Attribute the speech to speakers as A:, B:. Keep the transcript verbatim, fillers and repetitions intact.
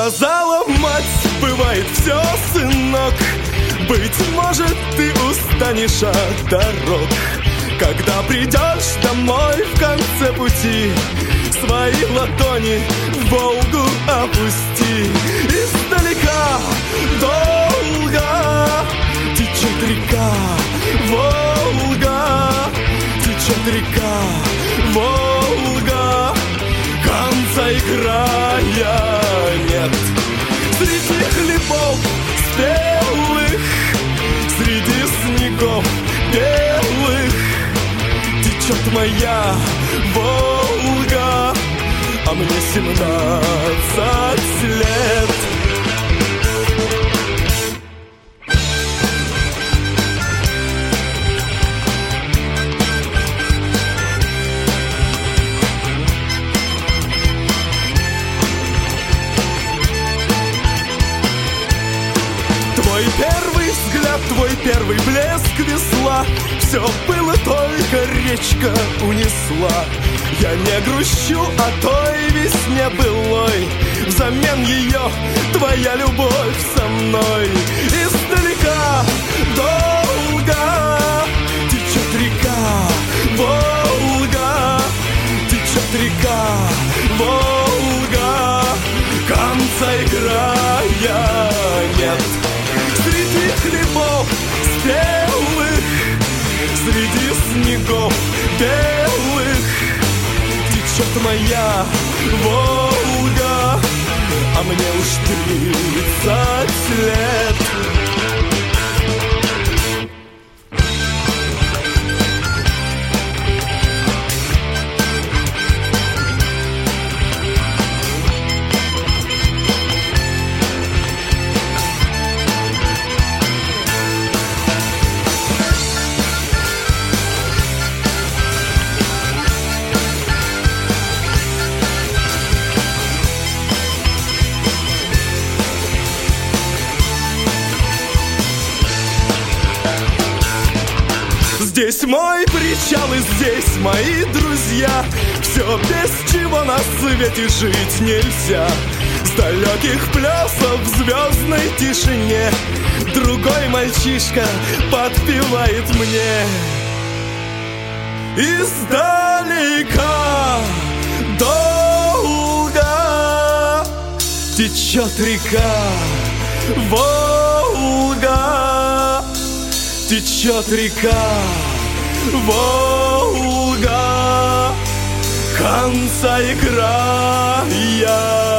A: Сказала мать, бывает все, сынок, быть может, ты устанешь от дорог. Когда придешь домой в конце пути, свои ладони в Волгу опусти. Издалека долго течет река Волга, течет река Волга, конца и края нет. Среди хлебов спелых, среди снегов белых течет моя Волга, а мне семнадцать лет. Твой первый взгляд, твой первый блеск весла, все было, только речка унесла. Я не грущу о той весне былой, взамен ее твоя любовь со мной. Издалека долго течет река Волга, течет река Волга, конца и края нет. Среди хлебов спелых, среди снегов белых течет моя Волга, а мне уж тридцать лет. Здесь мой причал и здесь мои друзья, все, без чего на свете жить нельзя. С далеких плесов в звездной тишине другой мальчишка подпевает мне. Издалека долго течет река Волга, течет река Волга, конца и края